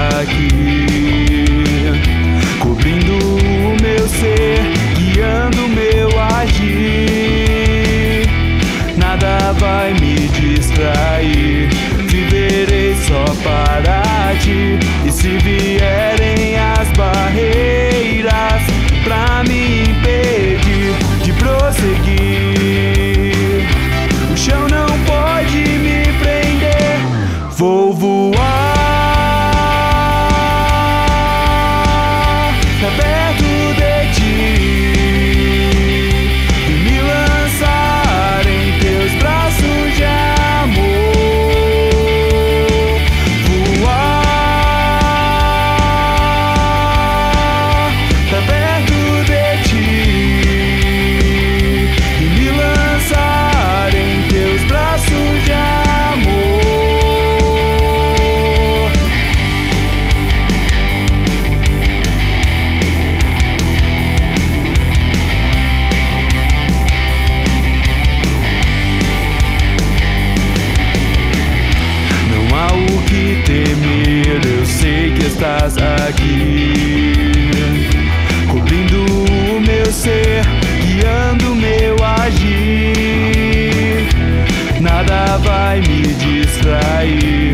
aqui, cobrindo o meu ser, guiando o meu agir. Nada vai me distrair, viverei só para ti. E se vierem as barreiras pra me impedir de prosseguir, o chão não pode me prender. Vou voar pra perto de ti e me lançar em teus braços de amor. Voar pra perto de ti e me lançar em teus braços de amor. Temer, eu sei que estás aqui, cobrindo o meu ser, guiando o meu agir. Nada vai me distrair,